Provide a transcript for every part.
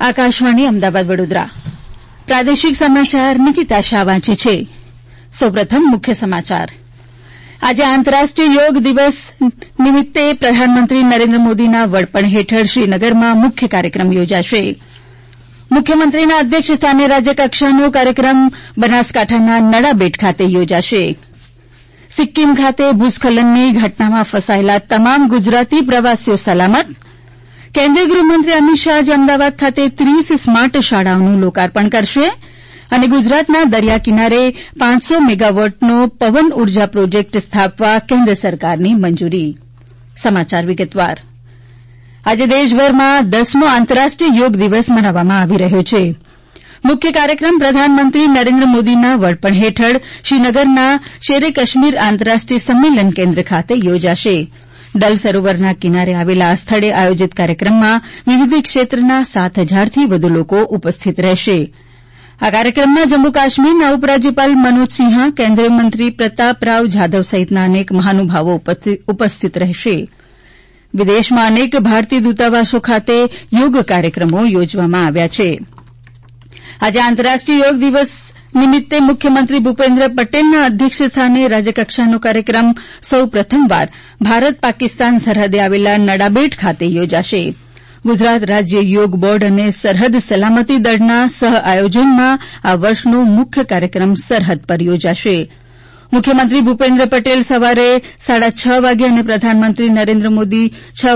આકાશવાણી અમદાવાદ વડોદરા પ્રાદેશિક સમાચાર નિકિતા શાહ વાંચે છે. સૌપ્રથમ મુખ્ય સમાચાર. આજે આંતરરાષ્ટ્રીય યોગ દિવસ નિમિત્તે પ્રધાનમંત્રી નરેન્દ્ર મોદીના વડપણ હેઠળ શ્રીનગરમાં મુખ્ય કાર્યક્રમ યોજાશે. મુખ્યમંત્રીના અધ્યક્ષસ્થાને રાજ્યકક્ષાનો કાર્યક્રમ બનાસકાંઠાના નડાબેટ ખાતે યોજાશે. સિક્કિમ ખાતે ભૂસ્ખલનની ઘટનામાં ફસાયેલા તમામ ગુજરાતી પ્રવાસીઓ સલામત. કેન્દ્રીય ગૃહમંત્રી અમિત શાહ આજે અમદાવાદ ખાતે 30 સ્માર્ટ શાળાઓનું લોકાર્પણ કરશે અને ગુજરાતના દરિયા કિનારે 500 મેગાવોટનો પવન ઉર્જા પ્રોજેક્ટ સ્થાપવા કેન્દ્ર સરકારની મંજૂરી. સમાચાર વિગતવાર. આજે દેશભરમાં 10મો આંતરરાષ્ટ્રીય યોગ દિવસ મનાવવામાં આવી રહ્યો છે. મુખ્ય કાર્યક્રમ પ્રધાનમંત્રી નરેન્દ્ર મોદીના વડપણ હેઠળ શ્રીનગરના શેરે કાશ્મીર આંતરરાષ્ટ્રીય સંમેલન કેન્દ્ર ખાતે યોજાશે. ડલ સરોવરના કિનારે આવેલા આ સ્થળે આયોજિત કાર્યક્રમમાં વિવિધ ક્ષેત્રના 7000થી વધુ લોકો ઉપસ્થિત રહેશે. આ કાર્યક્રમમાં જમ્મુ કાશ્મીરના ઉપરાજ્યપાલ મનોજ સિંહા, કેન્દ્રીય મંત્રી પ્રતાપરાવ જાધવ સહિતના અનેક મહાનુભાવો ઉપસ્થિત રહેશે. વિદેશમાં અનેક ભારતીય દૂતાવાસો ખાતે યોગ કાર્યક્રમો યોજવામાં આવ્યા છે. આજે આંતરરાષ્ટ્રીય યોગ દિવસ નિમિત્તે મુખ્યમંત્રી ભૂપેન્દ્ર પટેલના અધ્યક્ષસ્થાને રાજ્યકક્ષાનો કાર્યક્રમ સૌ પ્રથમવાર ભારત પાકિસ્તાન સરહદે આવેલા નડાબેટ ખાતે યોજાશે. ગુજરાત રાજ્ય યોગ બોર્ડ અને સરહદ સલામતી દળના સહ આયોજનમાં આ વર્ષનો મુખ્ય કાર્યક્રમ સરહદ પર યોજાશે. મુખ્યમંત્રી ભૂપેન્દ્ર પટેલ સવારે 6:30 વાગે અને પ્રધાનમંત્રી નરેન્દ્ર મોદી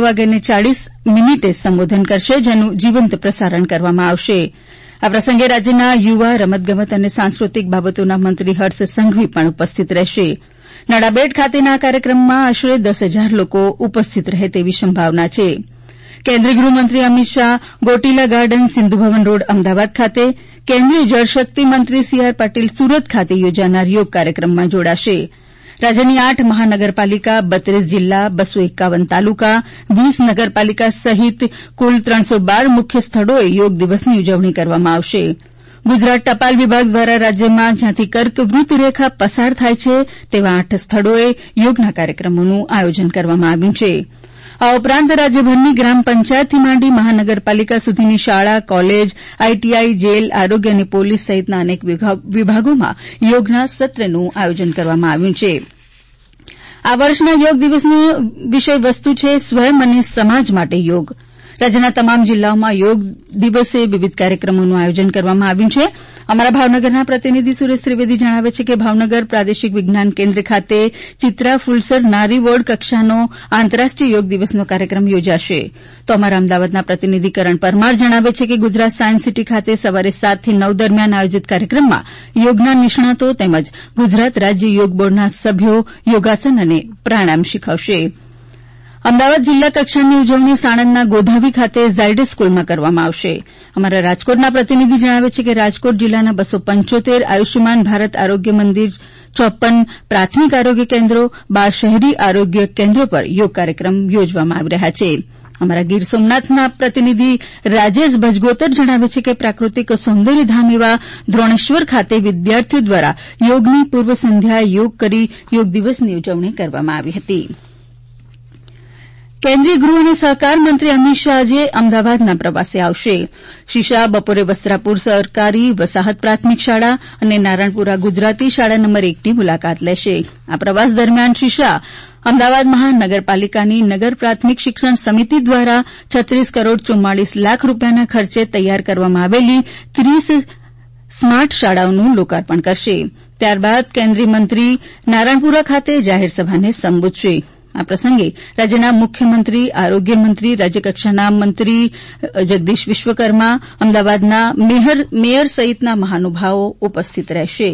6:40 સંબોધન કરશે, જેનું જીવંત પ્રસારણ કરવામાં આવશે. આ પ્રસંગે રાજ્યના યુવા, રમતગમત અને સાંસ્કૃતિક બાબતોના મંત્રી હર્ષ સંઘવી પણ ઉપસ્થિત રહેશે. નડાબેટ ખાતેના આ કાર્યક્રમમાં આશરે 10,000 લોકો ઉપસ્થિત રહે તેવી સંભાવના છે. કેન્દ્રીય ગૃહમંત્રી અમિત શાહ ગોટીલા ગાર્ડન, સિંધુભવન રોડ, અમદાવાદ ખાતે, કેન્દ્રીય જળશક્તિ મંત્રી સી.આર. પાટીલ સુરત ખાતે યોજાનાર યોગ કાર્યક્રમમાં જોડાશે. રાજ્યની 8 મહાનગરપાલિકા, 32 જિલ્લા, 251 તાલુકા, 20 નગરપાલિકા સહિત કુલ 312 મુખ્ય સ્થળોએ યોગ દિવસની ઉજવણી કરવામાં આવશે. ગુજરાત ટપાલ વિભાગ દ્વારા રાજ્યમાં જ્યાંથી કર્કવૃત રેખા પસાર થાય છે તેવા 8 સ્થળોએ યોગના કાર્યક્રમોનું આયોજન કરવામાં આવ્યું છે. આ ઉપરાંત રાજ્યભરની ગ્રામ પંચાયતથી માંડી મહાનગરપાલિકા સુધીની શાળા, કોલેજ, આઈટીઆઈ, જેલ, આરોગ્ય અને પોલીસ સહિતના અનેક વિભાગોમાં યોગના સત્રનું આયોજન કરવામાં આવ્યું છે. આ વર્ષના યોગ દિવસની વિષય વસ્તુ છે સ્વયં અને સમાજ માટે યોગ. રાજ્યના તમામ જિલ્લાઓમાં યોગ દિવસે વિવિધ કાર્યક્રમોનું આયોજન કરવામાં આવ્યું છે. અમારા ભાવનગરના પ્રતિનિધિ સુરેશ ત્રિવેદી જણાવે છે કે ભાવનગર પ્રાદેશિક વિજ્ઞાન કેન્દ્ર ખાતે ચિત્રા ફુલસર નારી વોર્ડ કક્ષાનો આંતરરાષ્ટ્રીય યોગ દિવસનો કાર્યક્રમ યોજાશે. તો અમારા અમદાવાદના પ્રતિનિધિ કરણ પરમાર જણાવે છે કે ગુજરાત સાયન્સ સિટી ખાતે સવારે 7 થી 9 દરમિયાન આયોજિત કાર્યક્રમમાં યોગના નિષ્ણાતો તેમજ ગુજરાત રાજ્ય યોગ બોર્ડના સભ્યો યોગાસન અને પ્રાણાયામ શીખવશે. અમદાવાદ જિલ્લા કક્ષાની ઉજવણી સાણંદના ગોધાવી ખાતે ઝાયડસ સ્કૂલમાં કરવામાં આવશે. અમારા રાજકોટના પ્રતિનિધિ જણાવે છે કે રાજકોટ જિલ્લાના 275 આયુષ્યમાન ભારત આરોગ્ય મંદિર, 54 પ્રાથમિક આરોગ્ય કેન્દ્રો, 12 શહેરી આરોગ્ય કેન્દ્રો પર યોગ કાર્યક્રમ યોજવામાં આવી રહ્યા છે. અમારા ગીર સોમનાથના પ્રતિનિધિ રાજેશ ભજગોતર જણાવે છે કે પ્રાકૃતિક સૌંદર્યધામ એવા દ્રોણેશ્વર ખાતે વિદ્યાર્થીઓ દ્વારા યોગની પૂર્વ સંધ્યાએ યોગ કરી યોગ દિવસની ઉજવણી કરવામાં આવી હતી. કેન્દ્રીય ગૃહ અને સહકાર મંત્રી અમિત શાહ આજે અમદાવાદના પ્રવાસે આવશે. શ્રી શાહ બપોરે વસ્ત્રાપુર સરકારી વસાહત પ્રાથમિક શાળા અને નારણપુરા ગુજરાતી શાળા નંબર 1ની મુલાકાત લેશે. આ પ્રવાસ દરમિયાન શ્રી શાહ અમદાવાદ મહાનગરપાલિકાની નગર પ્રાથમિક શિક્ષણ સમિતિ દ્વારા 36 કરોડ 44 લાખ રૂપિયાના ખર્ચે તૈયાર કરવામાં આવેલી 30 સ્માર્ટ શાળાઓનું લોકાર્પણ કરશે. ત્યારબાદ કેન્દ્રીય મંત્રી નારણપુરા ખાતે જાહેર સભાને સંબોધશે. આ પ્રસંગે રાજ્યના મુખ્યમંત્રી, આરોગ્ય મંત્રી, રાજ્યકક્ષાના મંત્રી જગદીશ વિશ્વકર્મા, અમદાવાદના મેયર સહિતના મહાનુભાવો ઉપસ્થિત રહેશે.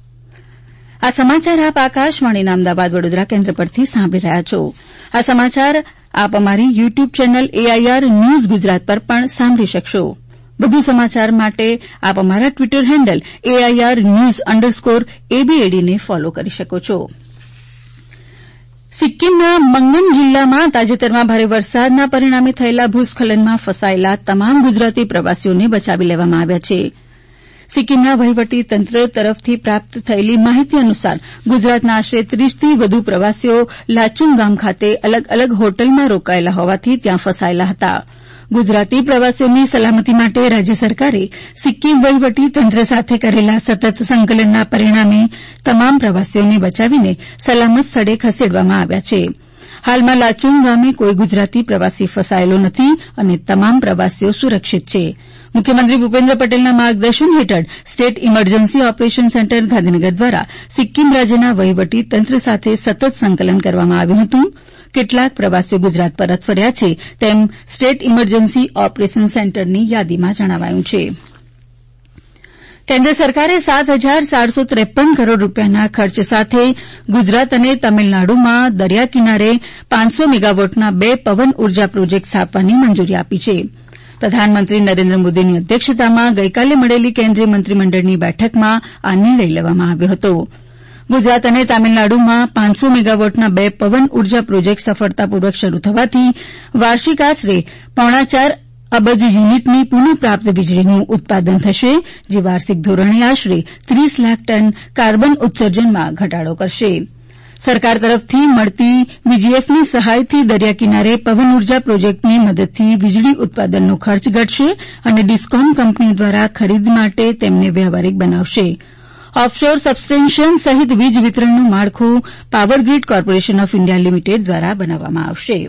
આ સમાચાર આપ આકાશવાણીના અમદાવાદ વડોદરા કેન્દ્ર પરથી સાંભળી રહ્યા છો. આ સમાચાર આપ અમારી YouTube channel AIR news Gujarat પર પણ સાંભળી શકશો. વધુ સમાચાર માટે આપ અમારા ટ્વિટર હેન્ડલ AIR_news_ABAD ને ફોલો કરી શકો છો. સિક્કિમના મંગન જિલ્લામાં તાજેતરમાં ભારે વરસાદના પરિણામે થયેલા ભૂસ્ખલનમાં ફસાયેલા તમામ ગુજરાતી પ્રવાસીઓને બચાવી લેવામાં આવ્યા છે. સિક્કિમના વહીવટી તંત્ર તરફથી પ્રાપ્ત થયેલી માહિતી અનુસાર ગુજરાતના આશરે 30થી વધુ પ્રવાસીઓ લાચુંગ ગામ ખાતે અલગ અલગ હોટલમાં રોકાયેલા હોવાથી ત્યાં ફસાયેલા હતા. ગુજરાતી પ્રવાસીઓની સલામતી માટે રાજ્ય સરકારે સિક્કિમ વહીવટી તંત્ર સાથે કરેલા સતત સંકલનના પરિણામે તમામ પ્રવાસીઓને બચાવીને સલામત સ્થળે ખસેડવામાં આવ્યા છે. હાલમાં લાચુંગ ગામે કોઇ ગુજરાતી પ્રવાસી ફસાયેલો નથી અને તમામ પ્રવાસીઓ સુરક્ષિત છે. મુખ્યમંત્રી ભૂપેન્દ્ર પટેલના માર્ગદર્શન હેઠળ state emergency operation centre Gandhinagar દ્વારા સિક્કિમ રાજ્યના વહીવટી તંત્ર સાથે સતત સંકલન કરવામાં આવ્યું હતું. કેટલાક પ્રવાસીઓ ગુજરાત પરત ફર્યા છે તેમ સ્ટેટ ઇમરજન્સી ઓપરેશન સેન્ટરની યાદીમાં જણાવાયું છે. કેન્દ્ર સરકારે 7,453 કરોડ રૂપિયાના ખર્ચ સાથે ગુજરાત અને તમિલનાડુમાં દરિયા કિનારે 500 મેગાવોટના 2 પવન ઉર્જા પ્રોજેક્ટ સ્થાપવાની મંજૂરી આપી છે. પ્રધાનમંત્રી નરેન્દ્ર મોદીની અધ્યક્ષતામાં ગઇકાલે મળેલી કેન્દ્રીય મંત્રીમંડળની બેઠકમાં આ નિર્ણય લેવામાં આવ્યો હતો. ગુજરાત અને તામિલનાડુમાં 500 મેગાવોટના 2 પવન ઉર્જા પ્રોજેક્ટ સફળતાપૂર્વક શરૂ થવાથી વાર્ષિક આશરે 4.5 અબજ યુનિટની પુનઃપ્રાપ્ત વીજળીનું ઉત્પાદન થશે, જે વાર્ષિક ધોરણે આશરે 30 લાખ ટન કાર્બન ઉત્સર્જનમાં ઘટાડો કરશે. સરકાર તરફથી મળતી વીજીએફની સહાયથી દરિયા કિનારે પવન ઉર્જા પ્રોજેક્ટની મદદથી વીજળી ઉત્પાદનનો ખર્ચ ઘટશે અને ડિસ્કોમ કંપની દ્વારા ખરીદ માટે તેમને વ્યવહારિક બનાવશે. ઓફશોર સબસ્ટેશન સહિત વીજ વિતરણનું માળખું power grid corporation of India limited દ્વારા બનાવવામાં આવશે.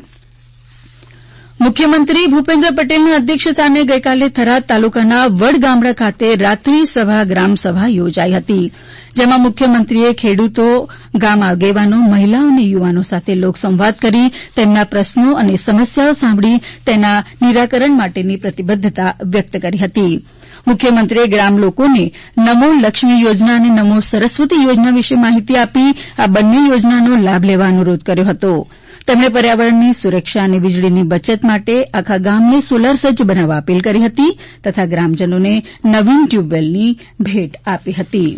મુખ્યમંત્રી ભૂપેન્દ્ર પટેલની અધ્યક્ષસ્થાને ગઇકાલે થરાદ તાલુકાના વડગામડા ખાતે રાત્રિ સભા ગ્રામસભા યોજાઈ હતી, જેમાં મુખ્યમંત્રીએ ખેડૂતો, ગામ આગેવાનો, મહિલાઓ અને યુવાનો સાથે લોકસંવાદ કરી તેમના પ્રશ્નો અને સમસ્યાઓ સાંભળી તેના નિરાકરણ માટેની પ્રતિબદ્ધતા વ્યક્ત કરી હતી. મુખ્યમંત્રીએ ગ્રામ લોકોને નમો લક્ષ્મી યોજના અને નમો સરસ્વતી યોજના વિશે માહિતી આપી આ બંને યોજનાનો લાભ લેવા અનુરોધ કર્યો હતો. તેમણે પર્યાવરણની સુરક્ષા અને વીજળીની બચત માટે આખા ગામને સોલાર સજ્જ બનાવવા અપીલ કરી હતી તથા ગ્રામજનોને નવીન ટ્યુબવેલની ભેટ આપી હતી.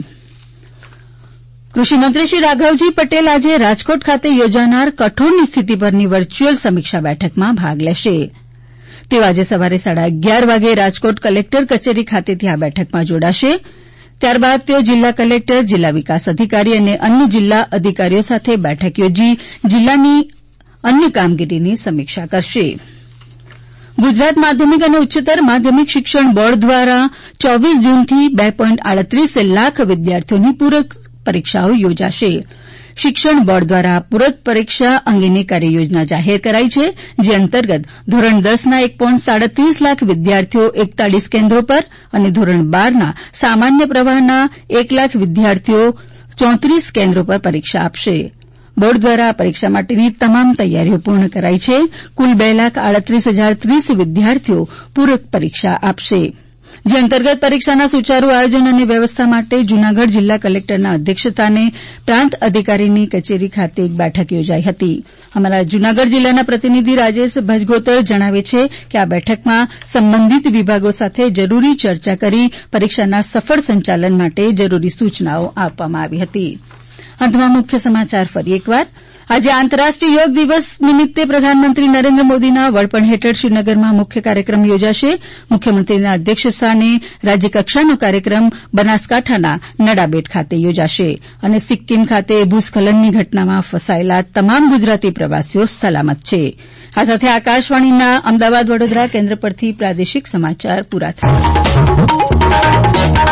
કૃષિમંત્રી શ્રી રાઘવજી પટેલ આજે રાજકોટ ખાતે યોજાનાર કઠોળની સ્થિતિ પરની વર્ચ્યુઅલ સમીક્ષા બેઠકમાં ભાગ લેશે. તેઓ આજે સવારે 11:30 વાગે રાજકોટ કલેક્ટર કચેરી ખાતેથી આ બેઠકમાં જોડાશે. ત્યારબાદ તેઓ જિલ્લા કલેક્ટર, જિલ્લા વિકાસ અધિકારી અને અન્ય જિલ્લા અધિકારીઓ સાથે બેઠક યોજી જિલ્લાની અન્ય કામગીરીની સમીક્ષા કરશે. ગુજરાત માધ્યમિક અને ઉચ્ચતર માધ્યમિક શિક્ષણ બોર્ડ દ્વારા 24 જૂનથી 2.38 લાખ વિદ્યાર્થીઓની પૂરક પરીક્ષાઓ યોજાશે. શિક્ષણ બોર્ડ દ્વારા પૂરક પરીક્ષા અંગેની કાર્યયોજના જાહેર કરાઈ છે, જે અંતર્ગત ધોરણ 10ના 1.37 લાખ વિદ્યાર્થીઓ 41 કેન્દ્રો પર અને ધોરણ 12ના સામાન્ય પ્રવાહના 1 લાખ વિદ્યાર્થીઓ 34 કેન્દ્રો પર પરીક્ષા આપશે. બોર્ડ દ્વારા આ પરીક્ષા માટેની તમામ તૈયારીઓ પૂર્ણ કરાઈ છે. કુલ 2,38,030 વિદ્યાર્થીઓ પૂરક પરીક્ષા આપશે, જે અંતર્ગત પરીક્ષાના સુચારુ આયોજન અને વ્યવસ્થા માટે જૂનાગઢ જિલ્લા કલેક્ટરના અધ્યક્ષસ્થાને પ્રાંત અધિકારીની કચેરી ખાતે એક બેઠક યોજાઈ હતી. અમારા જૂનાગઢ જિલ્લાના પ્રતિનિધિ રાજેશ ભજગોતર જણાવે છે કે આ બેઠકમાં સંબંધિત વિભાગો સાથે જરૂરી ચર્ચા કરી પરીક્ષાના સફળ સંચાલન માટે જરૂરી સૂચનાઓ આપવામાં આવી હતી. અંતમાં મુખ્ય સમાચાર ફરી એકવાર. આજે આંતરરાષ્ટ્રીય યોગ દિવસ નિમિત્તે પ્રધાનમંત્રી નરેન્દ્ર મોદીના વડપણ હેઠળ શ્રીનગરમાં મુખ્ય કાર્યક્રમ યોજાશે. મુખ્યમંત્રીના અધ્યક્ષસ્થાને રાજ્યકક્ષાનો કાર્યક્રમ બનાસકાંઠાના નડાબેટ ખાતે યોજાશે અને સિક્કિમ ખાતે ભૂસ્ખલનની ઘટનામાં ફસાયેલા તમામ ગુજરાતી પ્રવાસીઓ સલામત છે. આ સાથે આકાશવાણીના અમદાવાદ વડોદરા કેન્દ્ર પરથી પ્રાદેશિક સમાચાર પૂરા થયા.